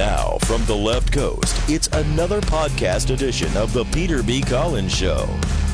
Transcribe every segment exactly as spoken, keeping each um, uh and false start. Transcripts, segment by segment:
Now, from the left coast, it's another podcast edition of the Peter B. Collins Show.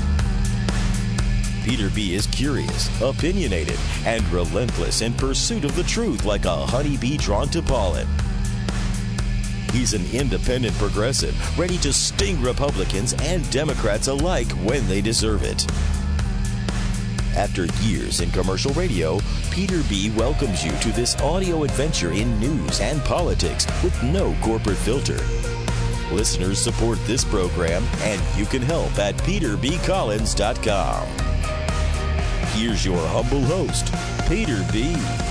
Peter B. is curious, opinionated, and relentless in pursuit of the truth like a honeybee drawn to pollen. He's an independent progressive, ready to sting Republicans and Democrats alike when they deserve it. After years in commercial radio, Peter B. welcomes you to this audio adventure in news and politics with no corporate filter. Listeners support this program, and you can help at peter b collins dot com. Here's your humble host, Peter B.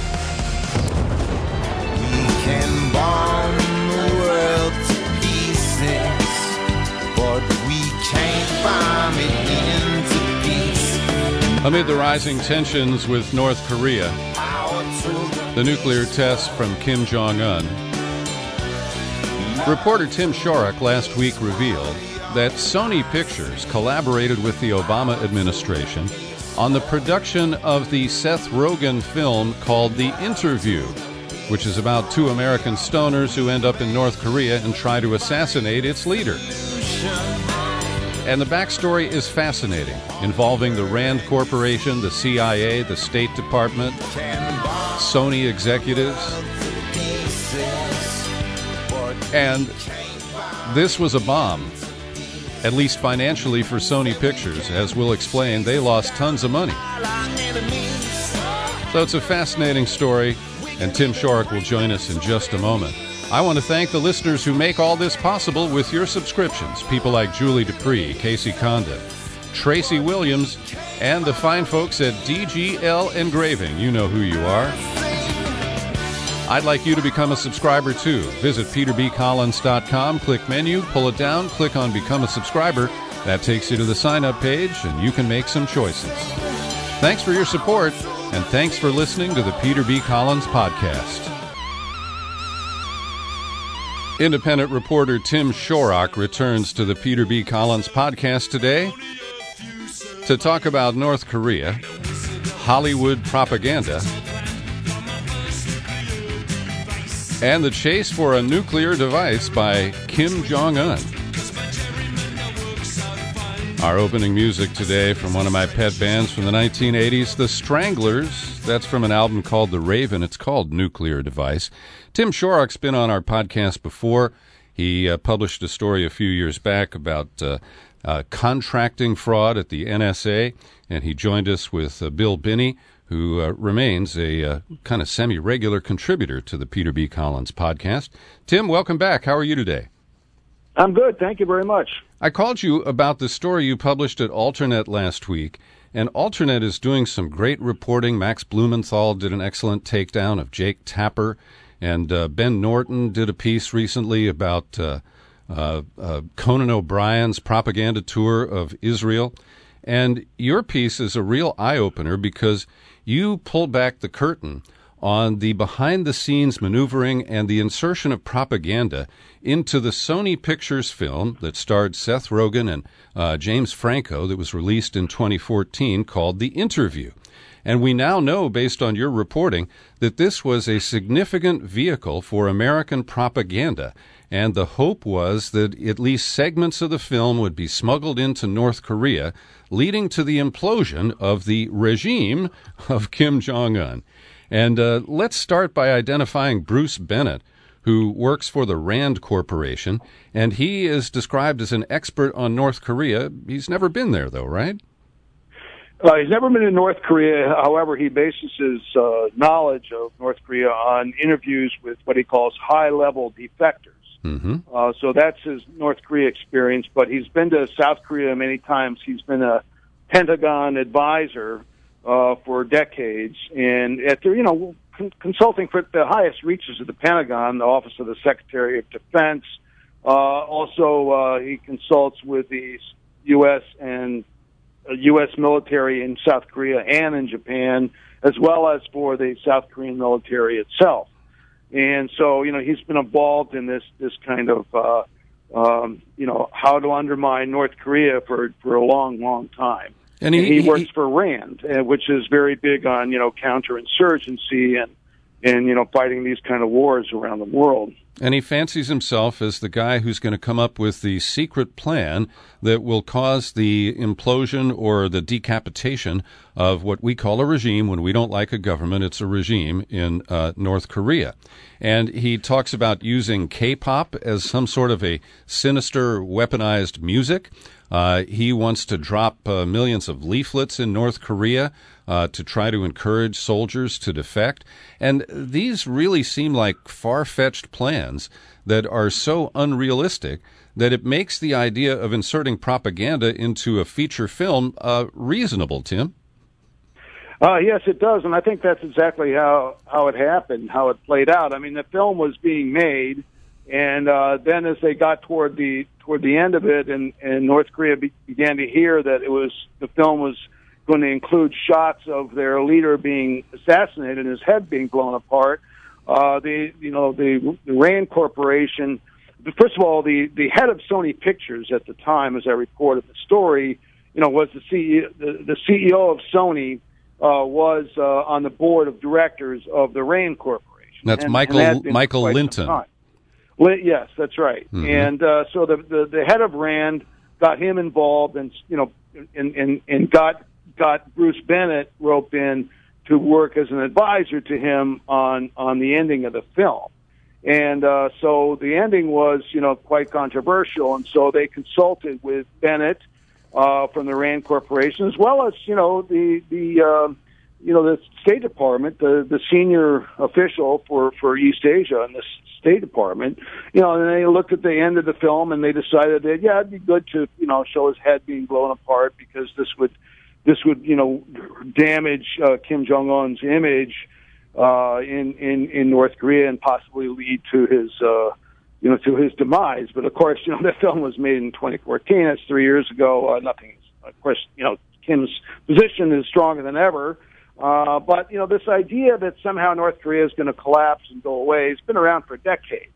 We can bomb the world to pieces, but we can't bomb it into peace. Amid the rising tensions with North Korea, the nuclear tests from Kim Jong-un, reporter Tim Shorrock last week revealed that Sony Pictures collaborated with the Obama administration on the production of the Seth Rogen film called The Interview, which is about two American stoners who end up in North Korea and try to assassinate its leader. And the backstory is fascinating, involving the Rand Corporation, the C I A, the State Department, Sony executives. And this was a bomb. At least financially for Sony Pictures. As we'll explain, they lost tons of money. So it's a fascinating story, and Tim Shorrock will join us in just a moment. I want to thank the listeners who make all this possible with your subscriptions. People like Julie Dupree, Casey Condon, Tracy Williams, and the fine folks at D G L Engraving. You know who you are. I'd like you to become a subscriber, too. Visit peter b collins dot com, click menu, pull it down, click on Become a Subscriber. That takes you to the sign-up page, and you can make some choices. Thanks for your support, and thanks for listening to the Peter B. Collins Podcast. Independent reporter Tim Shorrock returns to the Peter B. Collins Podcast today to talk about North Korea, Hollywood propaganda, and the chase for a nuclear device by Kim Jong-un. Our opening music today from one of my pet bands from the nineteen eighties, The Stranglers. That's from an album called The Raven. It's called Nuclear Device. Tim Shorrock's been on our podcast before. He uh, published a story a few years back about uh, uh, contracting fraud at the N S A, and he joined us with uh, Bill Binney, who uh, remains a uh, kind of semi-regular contributor to the Peter B. Collins Podcast. Tim, welcome back. How are you today? I'm good. Thank you very much. I called you about the story you published at Alternet last week, and Alternet is doing some great reporting. Max Blumenthal did an excellent takedown of Jake Tapper, and uh, Ben Norton did a piece recently about uh, uh, uh, Conan O'Brien's propaganda tour of Israel. And your piece is a real eye-opener because you pull back the curtain on the behind-the-scenes maneuvering and the insertion of propaganda into the Sony Pictures film that starred Seth Rogen and uh, James Franco that was released in twenty fourteen called The Interview. And we now know, based on your reporting, that this was a significant vehicle for American propaganda. And the hope was that at least segments of the film would be smuggled into North Korea, leading to the implosion of the regime of Kim Jong-un. And uh, let's start by identifying Bruce Bennett, who works for the Rand Corporation, and he is described as an expert on North Korea. He's never been there, though, right? Uh, he's never been in North Korea. However, he bases his uh, knowledge of North Korea on interviews with what he calls high-level defectors. Mm-hmm. Uh, so that's his North Korea experience, but he's been to South Korea many times. He's been a Pentagon advisor uh, for decades, and at the, you know, con- consulting for the highest reaches of the Pentagon, the Office of the Secretary of Defense. Uh, also, uh, he consults with the U S and uh, U S military in South Korea and in Japan, as well as for the South Korean military itself. And so, you know, he's been involved in this, this kind of, uh, um, you know, how to undermine North Korea for, for a long, long time. And he, and he works he, for RAND, uh, which is very big on, you know, counterinsurgency and, in you know fighting these kind of wars around the world. And he fancies himself as the guy who's going to come up with the secret plan that will cause the implosion or the decapitation of what we call a regime. When we don't like a government, it's a regime in uh, North Korea. And he talks about using K-pop as some sort of a sinister, weaponized music. Uh, he wants to drop uh, millions of leaflets in North Korea uh, to try to encourage soldiers to defect. And these really seem like far-fetched plans that are so unrealistic that it makes the idea of inserting propaganda into a feature film uh, reasonable, Tim. Uh, yes, it does, and I think that's exactly how, how it happened, how it played out. I mean, the film was being made, and uh, then as they got toward the toward the end of it, and, and North Korea be, began to hear that it was the film was going to include shots of their leader being assassinated and his head being blown apart, uh, the you know the, the RAND Corporation. First of all, the, the head of Sony Pictures at the time, as I reported the story, you know, was the C E O, the, the C E O of Sony. Uh, was uh, on the board of directors of the RAND Corporation. That's and, Michael and Michael Linton. Li- yes, that's right. Mm-hmm. And uh, so the, the the head of RAND got him involved, and you know, and and, and got got Bruce Bennett roped in to work as an advisor to him on on the ending of the film. And uh, so the ending was, you know, quite controversial, and so they consulted with Bennett. Uh, from the RAND Corporation, as well as you know the the uh, you know the State Department, the the senior official for, for East Asia in the State Department, you know, and they looked at the end of the film and they decided that yeah, it'd be good to you know show his head being blown apart because this would this would you know damage uh, Kim Jong Un's image uh, in in in North Korea and possibly lead to his. Uh, you know, to his demise. But, of course, you know, that film was made in twenty fourteen. That's three years ago. Uh, nothing, of course, you know, Kim's position is stronger than ever. Uh, but, you know, this idea that somehow North Korea is going to collapse and go away has been around for decades.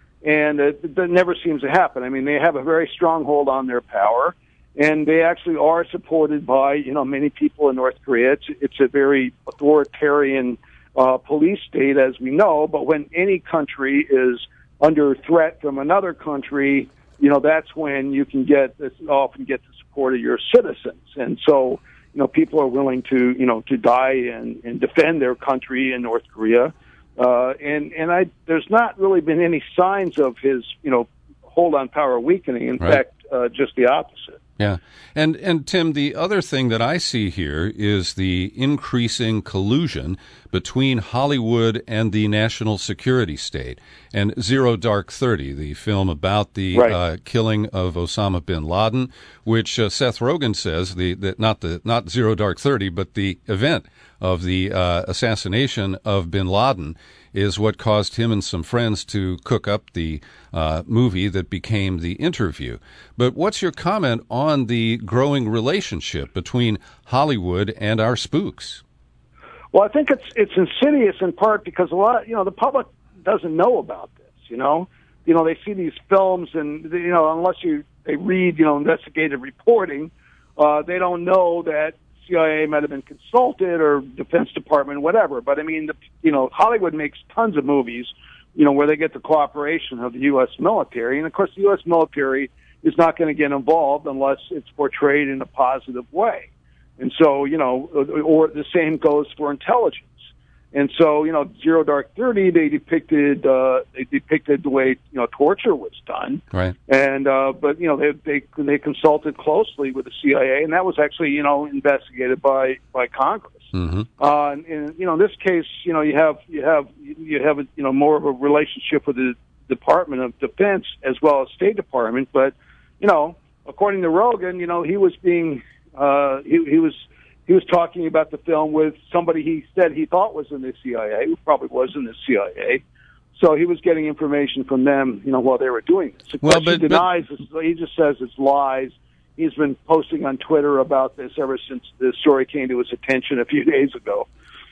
And it, it never seems to happen. I mean, they have a very strong hold on their power, and they actually are supported by, you know, many people in North Korea. It's, it's a very authoritarian uh, police state, as we know. But when any country is under threat from another country, you know, that's when you can get, often get the support of your citizens. And so, you know, people are willing to, you know, to die and, and defend their country in North Korea. Uh, and, and I, there's not really been any signs of his, you know, hold on power weakening. In right. fact, uh, just the opposite. Yeah. And, and Tim, the other thing that I see here is the increasing collusion between Hollywood and the national security state. And Zero Dark Thirty, the film about the right. uh, killing of Osama bin Laden, which uh, Seth Rogen says, the, the not the not Zero Dark Thirty, but the event of the uh, assassination of bin Laden is what caused him and some friends to cook up the uh, movie that became The Interview. But what's your comment on the growing relationship between Hollywood and our spooks? Well, I think it's it's insidious in part because a lot, you know, the public doesn't know about this. You know, you know, they see these films, and you know, unless you they read, you know, investigative reporting, uh, they don't know that C I A might have been consulted or Defense Department, whatever. But I mean, the, you know, Hollywood makes tons of movies, you know, where they get the cooperation of the U S military, and of course, the U S military is not going to get involved unless it's portrayed in a positive way. And so, you know, or the same goes for intelligence. And so, you know, Zero Dark Thirty, they depicted uh, they depicted the way you know torture was done, right? And uh, but you know they they they consulted closely with the C I A, and that was actually you know investigated by by Congress. Mm-hmm. Uh, and, and you know, in this case, you know, you have you have you have a, you know more of a relationship with the Department of Defense as well as State Department. But you know, according to Rogan, you know, he was being uh, he, he was. He was talking about the film with somebody he said he thought was in the C I A, who probably was in the C I A. So he was getting information from them, you know, while they were doing this. Of well, course, but, he denies this. He just says it's lies. He's been posting on Twitter about this ever since the story came to his attention a few days ago.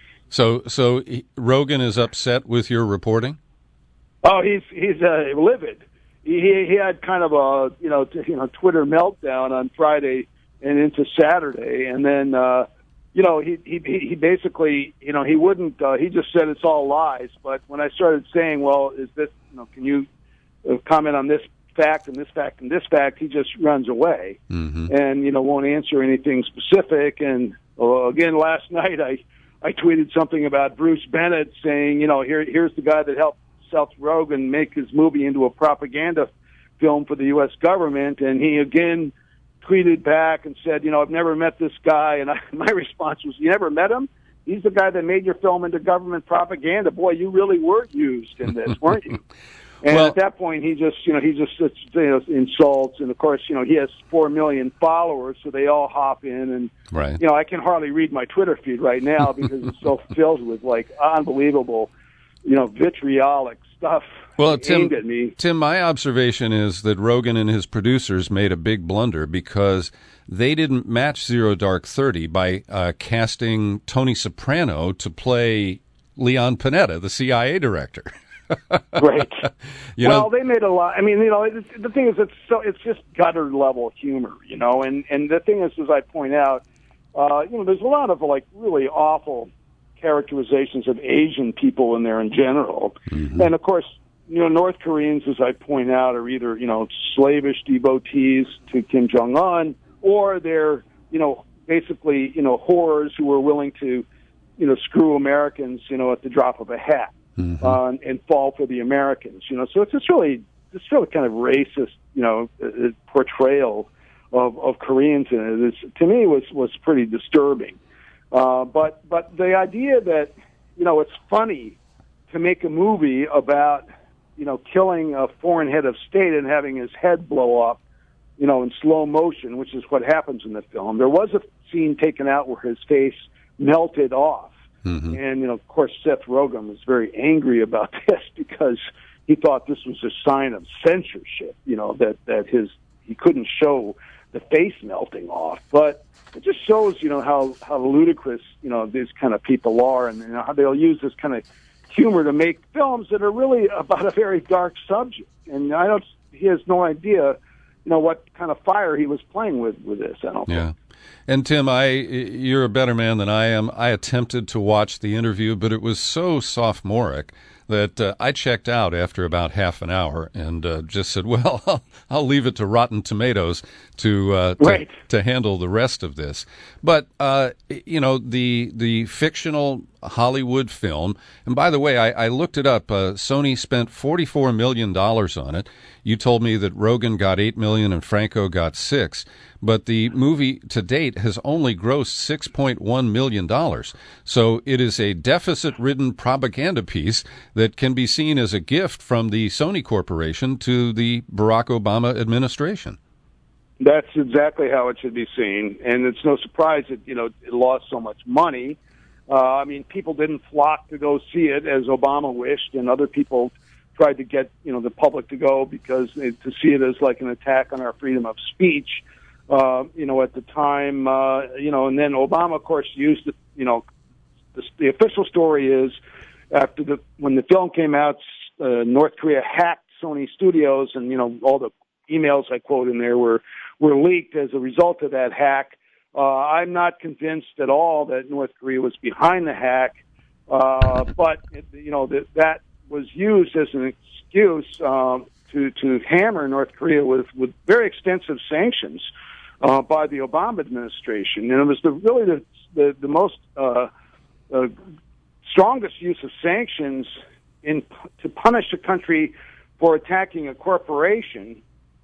So, so Rogan is upset with your reporting? Oh, he's he's uh, livid. He he had kind of a you know t- you know Twitter meltdown on Friday and into Saturday, and then uh, you know, he he he basically, you know, he wouldn't. Uh, he just said it's all lies. But when I started saying, well, is this, you know, can you uh, comment on this fact and this fact and this fact, he just runs away, mm-hmm. and you know, won't answer anything specific. And uh, again, last night I I tweeted something about Bruce Bennett saying, you know, here here's the guy that helped Seth Rogen make his movie into a propaganda film for the U S government, and he again tweeted back and said, you know, I've never met this guy, and I, my response was, you never met him? He's the guy that made your film into government propaganda. Boy, you really were used in this, weren't you? And well, at that point, he just, you know, he just you know, insults, and of course, you know, he has four million followers, so they all hop in, and right. you know, I can hardly read my Twitter feed right now because it's so filled with like unbelievable, you know, vitriolic stuff. Well, Tim, aimed at me. Tim, my observation is that Rogen and his producers made a big blunder because they didn't match Zero Dark Thirty by uh, casting Tony Soprano to play Leon Panetta, the C I A director. Right. You well, know, they made a lot. I mean, you know, it's, the thing is, it's so it's just gutter level humor, you know. And and the thing is, as I point out, uh, you know, there's a lot of like really awful characterizations of Asian people in there in general, mm-hmm. and of course, you know, North Koreans, as I point out, are either you know slavish devotees to Kim Jong Un, or they're you know basically you know whores who are willing to you know screw Americans, you know, at the drop of a hat. Mm-hmm. Uh, and fall for the Americans, you know. So it's just really, it's really kind of racist, you know, uh, portrayal of, of Koreans in it. It's, to me, was was pretty disturbing. Uh, but but the idea that, you know, it's funny to make a movie about, you know, killing a foreign head of state and having his head blow off, you know, in slow motion, which is what happens in the film. There was a scene taken out where his face melted off. Mm-hmm. And, you know, of course, Seth Rogen was very angry about this because he thought this was a sign of censorship, you know, that, that his he couldn't show the face melting off. But it just shows, you know, how, how ludicrous, you know, these kind of people are, and you know, how they'll use this kind of humor to make films that are really about a very dark subject. And I don't, he has no idea, you know, what kind of fire he was playing with with this, I don't yeah. think. And Tim, I you're a better man than I am. I attempted to watch the interview, but it was so sophomoric that uh, I checked out after about half an hour and uh, just said, well, I'll, I'll leave it to Rotten Tomatoes to, uh, to right. to handle the rest of this. But, uh, you know, the the fictional Hollywood film, and by the way, I, I looked it up. Uh, Sony spent forty-four million dollars on it. You told me that Rogen got eight million dollars and Franco got six. But the movie to date has only grossed six point one million dollars. So it is a deficit-ridden propaganda piece that can be seen as a gift from the Sony Corporation to the Barack Obama administration. That's exactly how it should be seen. And it's no surprise that, you know, it lost so much money. Uh, I mean, people didn't flock to go see it as Obama wished, and other people tried to get, you know, the public to go because they, to see it as like an attack on our freedom of speech. Uh, you know, at the time, uh, you know, and then Obama, of course, used it. You know, the, the official story is after the when the film came out, uh, North Korea hacked Sony Studios, and you know, all the emails I quote in there were were leaked as a result of that hack. Uh, I'm not convinced at all that North Korea was behind the hack, uh, but you know that that was used as an excuse um, to to hammer North Korea with with very extensive sanctions. Uh, by the Obama administration, and it was the, really the the, the most uh, uh, strongest use of sanctions in to punish a country for attacking a corporation.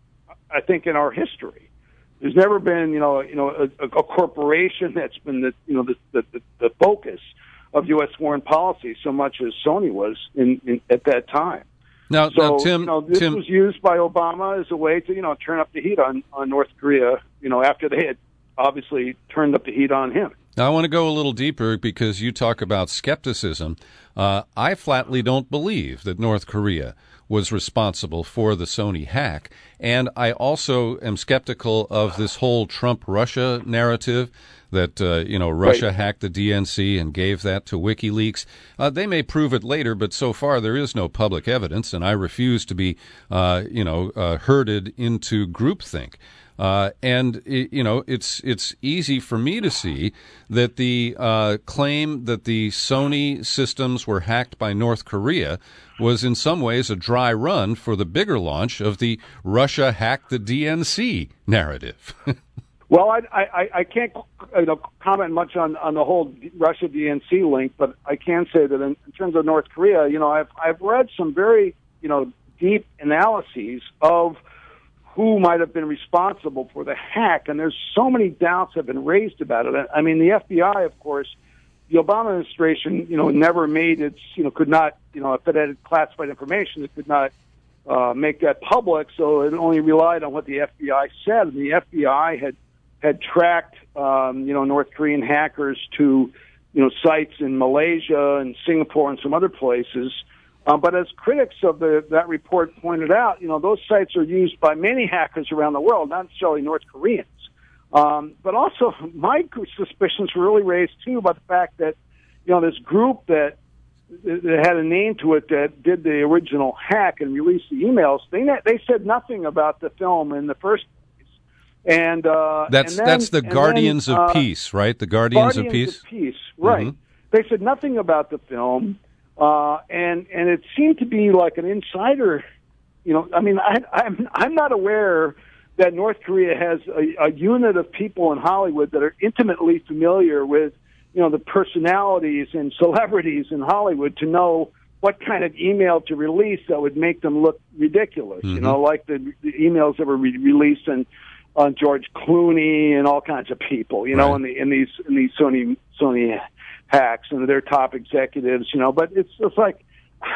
I think in our history, there's never been you know you know a, a corporation that's been the you know the the, the focus of U S foreign policy so much as Sony was in, in at that time. Now, so, now Tim, you know, this Tim, was used by Obama as a way to, you know, turn up the heat on, on North Korea, you know, after they had obviously turned up the heat on him. Now, I want to go a little deeper because you talk about skepticism. Uh, I flatly don't believe that North Korea was responsible for the Sony hack. And I also am skeptical of this whole Trump-Russia narrative that, uh, you know, Russia right. hacked the D N C and gave that to WikiLeaks. Uh, they may prove it later, but so far there is no public evidence, and I refuse to be, uh, you know, uh, herded into groupthink. Uh, and, it, you know, it's it's easy for me to see that the uh, claim that the Sony systems were hacked by North Korea was in some ways a dry run for the bigger launch of the Russia hacked the D N C narrative. Well, I, I, I can't you know, comment much on, on the whole Russia D N C link, but I can say that in, in terms of North Korea, you know, I've I've read some very you know deep analyses of who might have been responsible for the hack, and there's so many doubts have been raised about it. I mean, the F B I, of course, the Obama administration, you know, never made its, you know, could not, you know, if it had classified information, it could not uh, make that public, so it only relied on what the F B I said. And the F B I had had tracked, um, you know, North Korean hackers to, you know, sites in Malaysia and Singapore and some other places. Um, but as critics of the, that report pointed out, you know, those sites are used by many hackers around the world, not necessarily North Koreans. Um, but also, my suspicions were really raised, too, by the fact that, you know, this group that, that had a name to it that did the original hack and released the emails, they, they said nothing about the film in the first place. And uh, that's and then, that's the Guardians then, of uh, Peace, right? The Guardians, Guardians of Peace? of Peace, right. Mm-hmm. They said nothing about the film. Uh, and, and it seemed to be like an insider, you know, I mean, I, I'm, I'm not aware that North Korea has a, a unit of people in Hollywood that are intimately familiar with, you know, the personalities and celebrities in Hollywood to know what kind of email to release that would make them look ridiculous, mm-hmm. you know, like the, the emails that were re- released on, on George Clooney and all kinds of people, you know, right. in the, in these, in these Sony, Sony hacks and their top executives, you know, but it's just like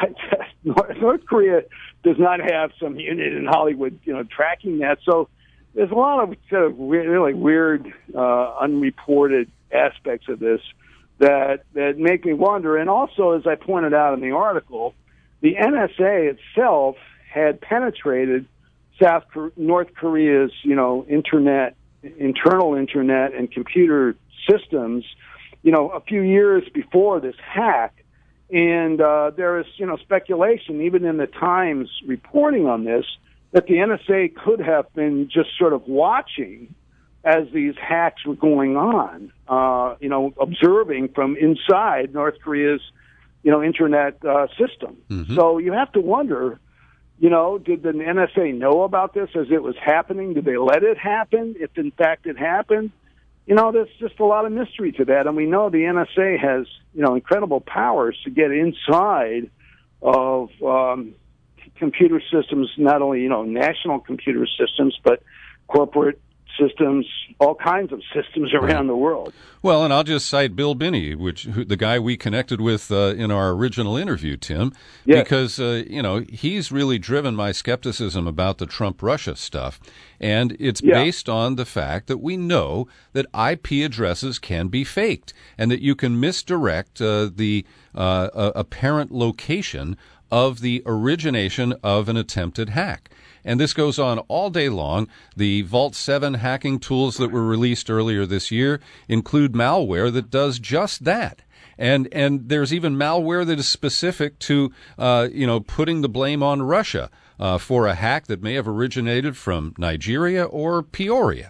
North Korea does not have some unit in Hollywood, you know, tracking that. So there's a lot of sort of really weird, uh, unreported aspects of this that that make me wonder. And also, as I pointed out in the article, the N S A itself had penetrated South North Korea's, you know, internet, internal internet and computer systems, you know, a few years before this hack. And uh, there is, you know, speculation, even in the Times reporting on this, that the N S A could have been just sort of watching as these hacks were going on, uh, you know, observing from inside North Korea's, you know, internet uh, system. Mm-hmm. So you have to wonder, you know, did the N S A know about this as it was happening? Did they let it happen, if in fact it happened? You know, there's just a lot of mystery to that. And we know the N S A has, you know, incredible powers to get inside of um, computer systems, not only, you know, national computer systems, but corporate systems, all kinds of systems around the world. Well, and I'll just cite Bill Binney, which who, the guy we connected with uh, in our original interview, Tim, yes. because, uh, you know, he's really driven my skepticism about the Trump-Russia stuff. And it's yeah. based on the fact that we know that I P addresses can be faked and that you can misdirect uh, the uh, uh, apparent location of the origination of an attempted hack. And this goes on all day long. The Vault seven hacking tools that were released earlier this year include malware that does just that. And and there's even malware that is specific to, uh, you know, putting the blame on Russia uh, for a hack that may have originated from Nigeria or Peoria.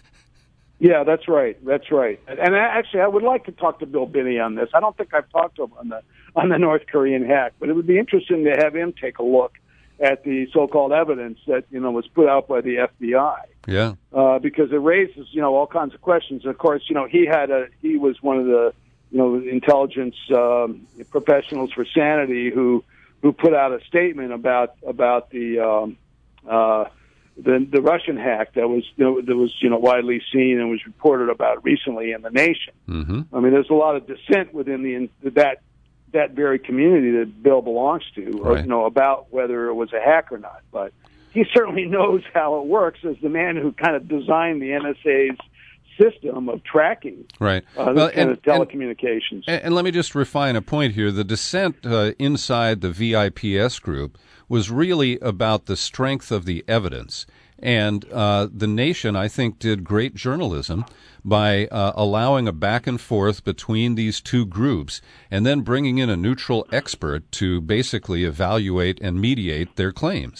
Yeah, that's right. That's right. And actually, I would like to talk to Bill Binney on this. I don't think I've talked to him on the on the North Korean hack, but it would be interesting to have him take a look at the so-called evidence that, you know, was put out by the F B I. Yeah. Uh, because it raises, you know, all kinds of questions. Of course, you know, he had a he was one of the, you know, intelligence um, professionals for Sanity who who put out a statement about about the um, uh, the the Russian hack that was you know, that was you know widely seen and was reported about recently in the Nation. Mm-hmm. I mean, there's a lot of dissent within the that. that very community that Bill belongs to, or, right. you know, about whether it was a hack or not. But he certainly knows how it works as the man who kind of designed the N S A's system of tracking right. uh, this well, kind and, of telecommunications. And, and let me just refine a point here. The dissent uh, inside the V I P S group was really about the strength of the evidence. And uh, the Nation, I think, did great journalism by uh, allowing a back and forth between these two groups and then bringing in a neutral expert to basically evaluate and mediate their claims.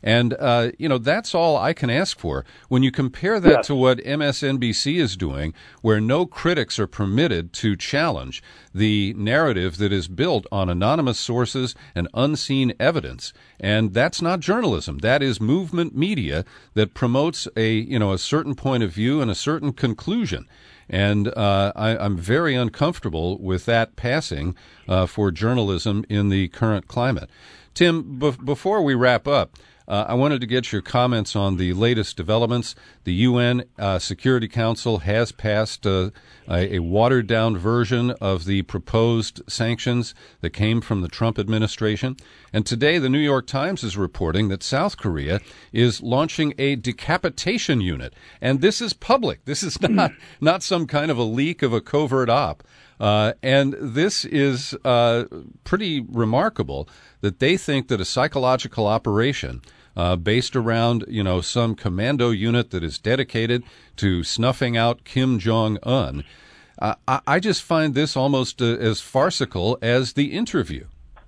And, uh, you know, that's all I can ask for. When you compare that yes. to what M S N B C is doing, where no critics are permitted to challenge the narrative that is built on anonymous sources and unseen evidence. And that's not journalism. That is movement media that promotes a, you know, a certain point of view and a certain conclusion. And uh, I, I'm very uncomfortable with that passing uh, for journalism in the current climate. Tim, be- before we wrap up, uh, I wanted to get your comments on the latest developments. The U N uh, Security Council has passed uh, a, a watered-down version of the proposed sanctions that came from the Trump administration. And today, the New York Times is reporting that South Korea is launching a decapitation unit. And this is public. This is not, not some kind of a leak of a covert op. Uh, and this is uh, pretty remarkable that they think that a psychological operation uh, based around, you know, some commando unit that is dedicated to snuffing out Kim Jong-un, uh, I, I just find this almost uh, as farcical as the interview.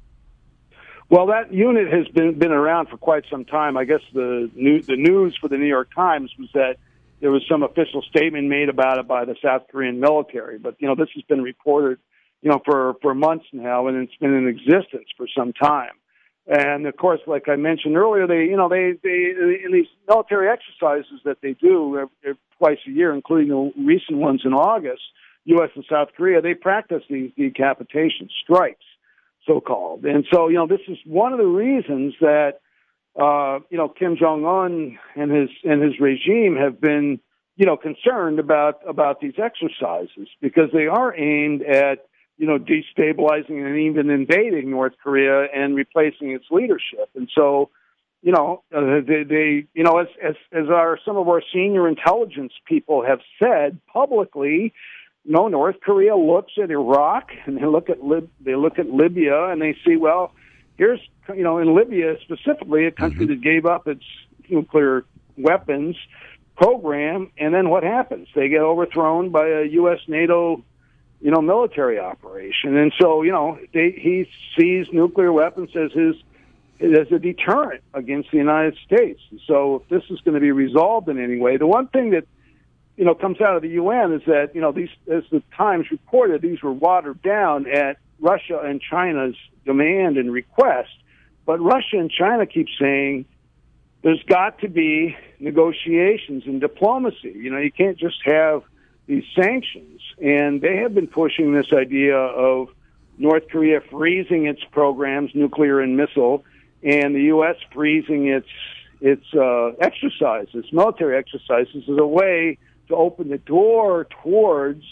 Well, that unit has been been around for quite some time. I guess the new, the news for the New York Times was that there was some official statement made about it by the South Korean military. But, you know, this has been reported, you know, for, for months now, and it's been in existence for some time. And, of course, like I mentioned earlier, they, you know, they, they in these military exercises that they do twice a year, including the recent ones in August, U S and South Korea, they practice these decapitation strikes, so-called. And so, you know, this is one of the reasons that Uh, you know, Kim Jong-un and his and his regime have been, you know, concerned about about these exercises because they are aimed at, you know, destabilizing and even invading North Korea and replacing its leadership. And so, you know, uh, they, they, you know, as as as our some of our senior intelligence people have said publicly, you know, North Korea looks at Iraq and they look at Lib- they look at Libya and they see, well, here's, you know, in Libya specifically, a country mm-hmm. that gave up its nuclear weapons program, and then what happens? They get overthrown by a U S NATO, you know, military operation. And so, you know, they, he sees nuclear weapons as his as a deterrent against the United States. So if this is going to be resolved in any way, the one thing that, you know, comes out of the U N is that, you know, these, as the Times reported, these were watered down at Russia and China's demand and request. But Russia and China keep saying there's got to be negotiations and diplomacy. You know, you can't just have these sanctions. And they have been pushing this idea of North Korea freezing its programs, nuclear and missile, and the U S freezing its its uh, exercises, military exercises, as a way to open the door towards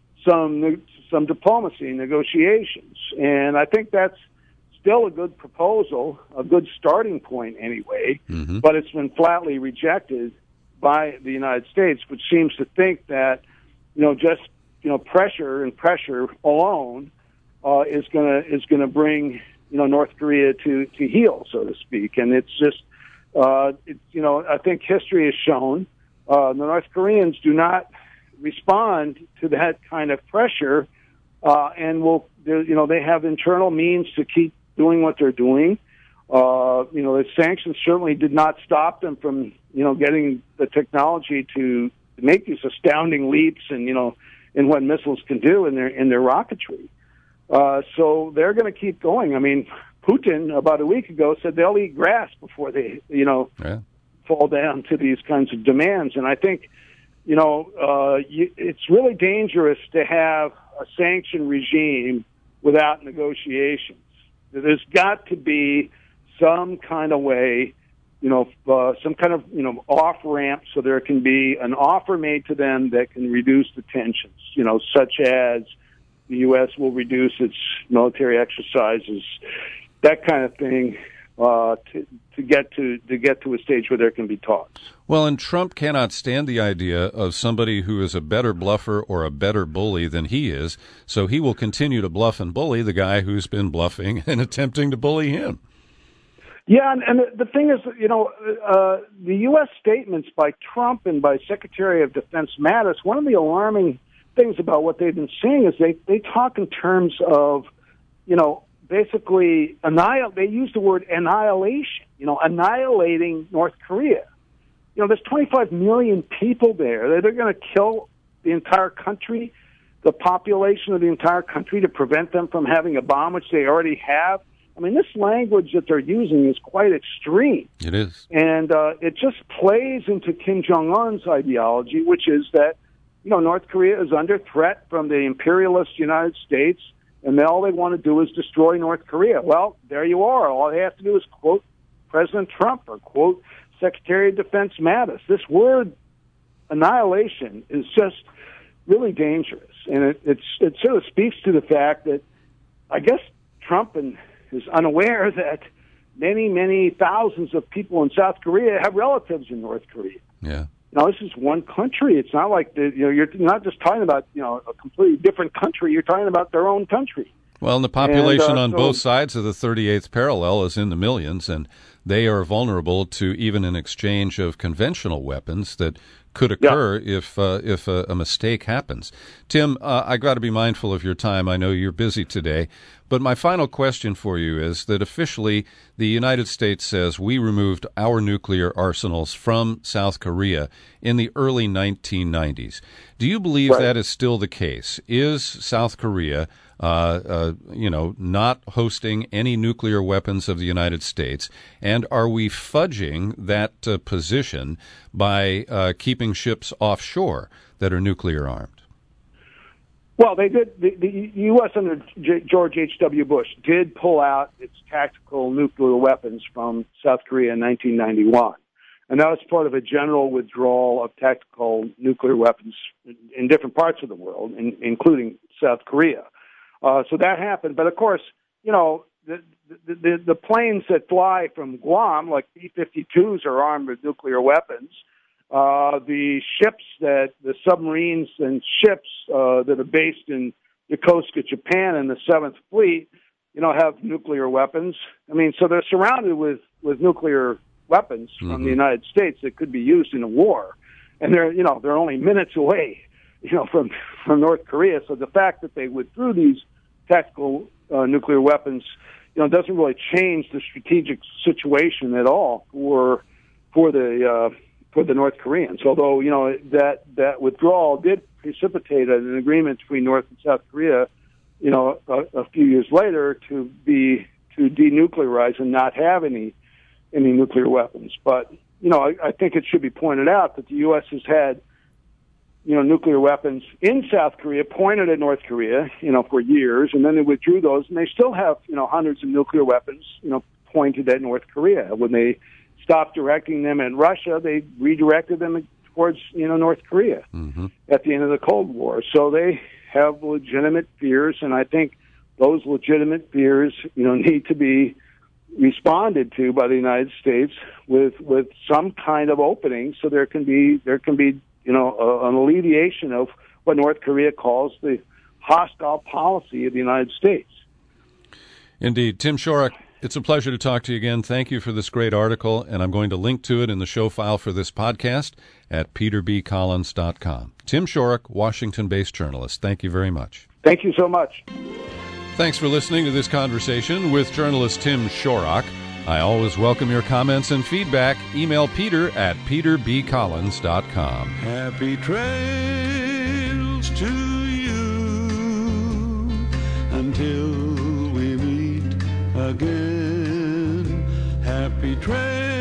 some some diplomacy and negotiations. And I think that's still a good proposal, a good starting point anyway, mm-hmm. but it's been flatly rejected by the United States, which seems to think that, you know, just, you know, pressure and pressure alone uh, is gonna is gonna bring, you know, North Korea to, to heel, so to speak. And it's just, uh, it, you know, I think history has shown uh, the North Koreans do not respond to that kind of pressure, uh, and will, you know, they have internal means to keep doing what they're doing. Uh, you know, the sanctions certainly did not stop them from, you know, getting the technology to make these astounding leaps and, you know, in what missiles can do in their in their rocketry. Uh, so they're going to keep going. I mean, Putin about a week ago said they'll eat grass before they, you know, yeah. fall down to these kinds of demands. And I think, you know, uh, you, it's really dangerous to have a sanction regime without negotiations. There's got to be some kind of way, you know, uh, some kind of, you know, off-ramp so there can be an offer made to them that can reduce the tensions, you know, such as the U S will reduce its military exercises, that kind of thing, uh, to, to get to to get to a stage where there can be talks. Well, and Trump cannot stand the idea of somebody who is a better bluffer or a better bully than he is, so he will continue to bluff and bully the guy who's been bluffing and attempting to bully him. Yeah, and, and the thing is, you know, uh, the U S statements by Trump and by Secretary of Defense Mattis, one of the alarming things about what they've been saying is they, they talk in terms of, you know, basically annihilate. They use the word annihilation. You know, annihilating North Korea. You know, there's twenty-five million people there. They're, they're going to kill the entire country, the population of the entire country, to prevent them from having a bomb, which they already have. I mean, this language that they're using is quite extreme. It is. And uh, it just plays into Kim Jong-un's ideology, which is that, you know, North Korea is under threat from the imperialist United States, and all they want to do is destroy North Korea. Well, there you are. All they have to do is quote President Trump or quote Secretary of Defense Mattis. This word annihilation is just really dangerous, and it, it's, it sort of speaks to the fact that I guess Trump and is unaware that many, many thousands of people in South Korea have relatives in North Korea. Yeah. You know, this is one country. It's not like the, you know, you're not just talking about, you know, a completely different country. You're talking about their own country. Well, and the population and, uh, on so, both sides of the thirty-eighth parallel is in the millions, and they are vulnerable to even an exchange of conventional weapons that could occur yeah. if uh, if a, a mistake happens. Tim, uh, I got to be mindful of your time. I know you're busy today, but my final question for you is that officially the United States says we removed our nuclear arsenals from South Korea in the early nineteen nineties. Do you believe right. that is still the case? Is South Korea Uh, uh, you know, not hosting any nuclear weapons of the United States? And are we fudging that uh, position by uh, keeping ships offshore that are nuclear armed? Well, they did. The, the U S under J- George H W. Bush did pull out its tactical nuclear weapons from South Korea in nineteen ninety-one. And that was part of a general withdrawal of tactical nuclear weapons in, in different parts of the world, in, including South Korea. Uh, so that happened. But, of course, you know, the, the, the, the planes that fly from Guam, like B fifty-twos, are armed with nuclear weapons. Uh, the ships that, the submarines and ships uh, that are based in Yokosuka, Japan, in the Seventh Fleet, you know, have nuclear weapons. I mean, so they're surrounded with, with nuclear weapons mm-hmm. from the United States that could be used in a war. And they're, you know, they're only minutes away, you know, from, from North Korea. So the fact that they withdrew these tactical uh, nuclear weapons, you know, doesn't really change the strategic situation at all for for the uh, for the North Koreans. Although, you know, that that withdrawal did precipitate an agreement between North and South Korea, you know, a, a few years later to be to denuclearize and not have any any nuclear weapons. But you know, I, I think it should be pointed out that the U S has had, you know, nuclear weapons in South Korea pointed at North Korea, you know, for years, and then they withdrew those, and they still have, you know, hundreds of nuclear weapons, you know, pointed at North Korea. When they stopped directing them at Russia, they redirected them towards, you know, North Korea mm-hmm. at the end of the Cold War. So they have legitimate fears, and I think those legitimate fears, you know, need to be responded to by the United States with with some kind of opening, so there can be there can be you know uh, an alleviation of what North Korea calls the hostile policy of the United States. Indeed. Tim Shorrock, it's a pleasure to talk to you again. Thank you for this great article, and I'm going to link to it in the show file for this podcast at peter b collins dot com. Tim Shorrock, Washington-based journalist. Thank you very much. Thank you so much. Thanks for listening to this conversation with journalist Tim Shorrock. I always welcome your comments and feedback. Email Peter at peter b collins dot com. Happy trails to you until we meet again. Happy trails.